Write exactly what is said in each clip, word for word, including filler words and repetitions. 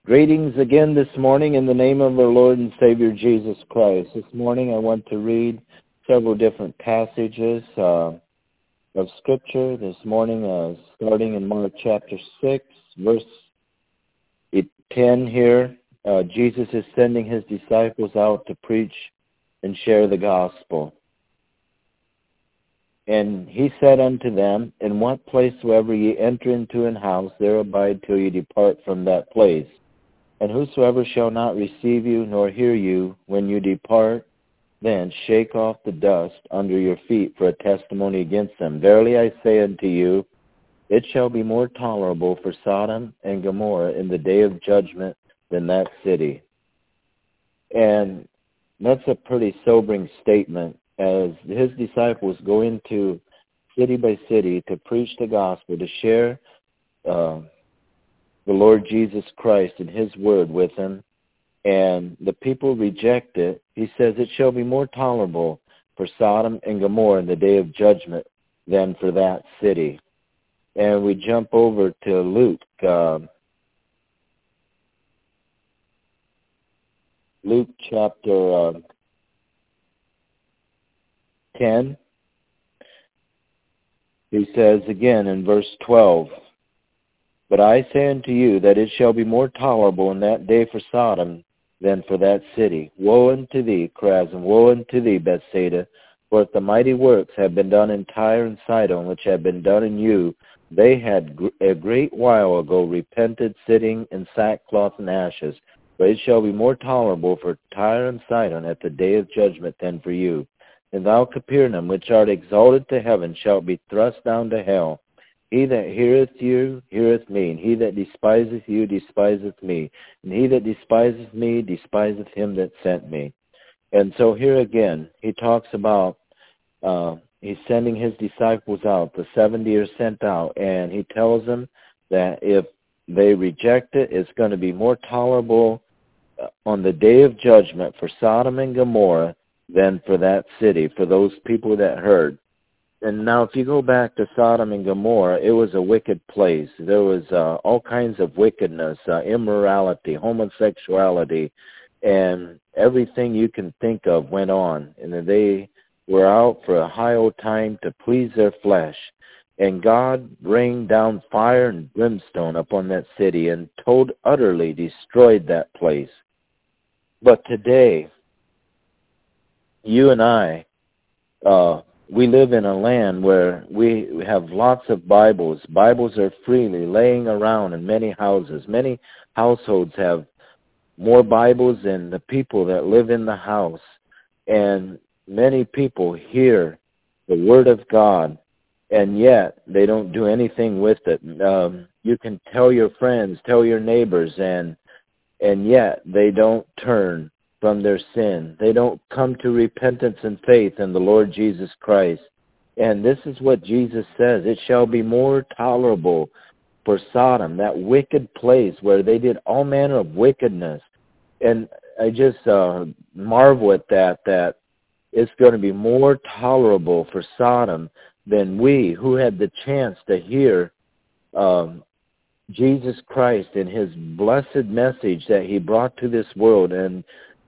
Greetings again this morning in the name of our Lord and Savior Jesus Christ. This morning I want to read several different passages uh, of Scripture. This morning, uh, starting in Mark chapter six, verse ten here, uh, Jesus is sending his disciples out to preach and share the gospel. And he said unto them, In what place soever ye enter into an house, there abide till ye depart from that place. And whosoever shall not receive you nor hear you when you depart, then shake off the dust under your feet for a testimony against them. Verily I say unto you, it shall be more tolerable for Sodom and Gomorrah in the day of judgment than that city. And that's a pretty sobering statement, as his disciples go into city by city to preach the gospel, to share uh, the Lord Jesus Christ and his word with them, and the people reject it. He says, it shall be more tolerable for Sodom and Gomorrah in the day of judgment than for that city. And we jump over to Luke, uh, Luke chapter uh, ten. He says again in verse twelve, But I say unto you that it shall be more tolerable in that day for Sodom than for that city. Woe unto thee, Chorazin! Woe unto thee, Bethsaida! For if the mighty works have been done in Tyre and Sidon, which have been done in you, they had a great while ago repented, sitting in sackcloth and ashes. But it shall be more tolerable for Tyre and Sidon at the day of judgment than for you. And thou, Capernaum, which art exalted to heaven, shalt be thrust down to hell. He that heareth you, heareth me, and he that despiseth you, despiseth me. And he that despiseth me, despiseth him that sent me. And so here again, he talks about, uh, he's sending his disciples out. The seventy are sent out, and he tells them that if they reject it, it's going to be more tolerable on the day of judgment for Sodom and Gomorrah than for that city, for those people that heard. And now if you go back to Sodom and Gomorrah, it was a wicked place. There was uh, all kinds of wickedness, uh, immorality, homosexuality, and everything you can think of went on. And they were out for a high old time to please their flesh. And God rained down fire and brimstone upon that city and totally, utterly destroyed that place. But today, you and I, uh, we live in a land where we have lots of Bibles. Bibles are freely laying around in many houses. Many households have more Bibles than the people that live in the house. And many people hear the Word of God, and yet they don't do anything with it. Um, you can tell your friends, tell your neighbors, and and yet they don't turn from their sin. They don't come to repentance and faith in the Lord Jesus Christ. And this is what Jesus says, it shall be more tolerable for Sodom, that wicked place where they did all manner of wickedness. And I just uh, marvel at that, that it's going to be more tolerable for Sodom than we, who had the chance to hear um, Jesus Christ and his blessed message that he brought to this world. And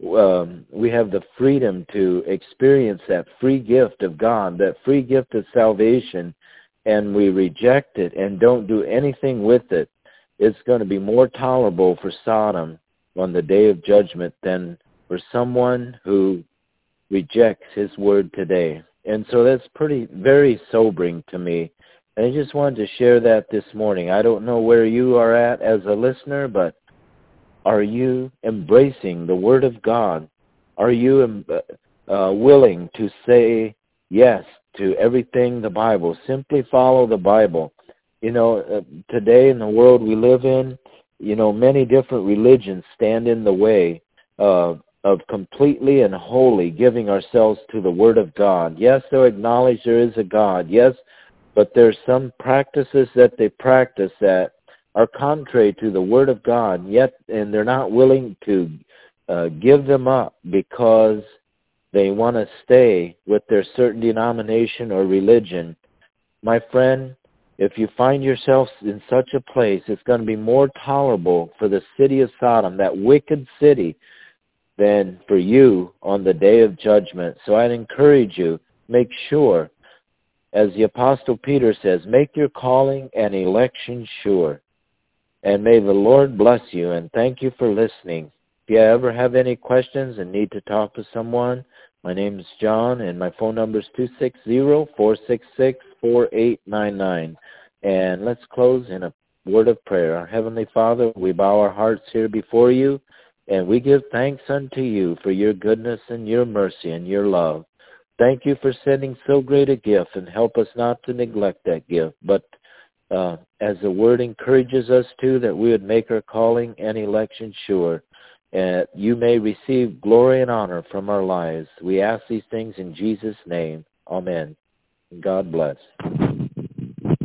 um, we have the freedom to experience that free gift of God, that free gift of salvation, and we reject it and don't do anything with it. It's going to be more tolerable for Sodom on the day of judgment than for someone who rejects his word today. And so that's pretty, very sobering to me. And I just wanted to share that this morning. I don't know where you are at as a listener, but are you embracing the Word of God? Are you uh, willing to say yes to everything the Bible? Simply follow the Bible. You know, uh, today in the world we live in, you know, many different religions stand in the way uh, of completely and wholly giving ourselves to the Word of God. Yes, they'll acknowledge there is a God. Yes, but there's some practices that they practice that are contrary to the Word of God, yet, and they're not willing to uh, give them up because they want to stay with their certain denomination or religion. My friend, if you find yourself in such a place, it's going to be more tolerable for the city of Sodom, that wicked city, than for you on the day of judgment. So I'd encourage you, make sure, as the Apostle Peter says, make your calling and election sure. And may the Lord bless you, and thank you for listening. If you ever have any questions and need to talk to someone, my name is John, and my phone number is two six zero, four six six, four eight nine nine. And let's close in a word of prayer. Our Heavenly Father, we bow our hearts here before you, and we give thanks unto you for your goodness and your mercy and your love. Thank you for sending so great a gift, and help us not to neglect that gift, but uh, as the word encourages us to, that we would make our calling and election sure, and you may receive glory and honor from our lives. We ask these things in Jesus' name. Amen. God bless.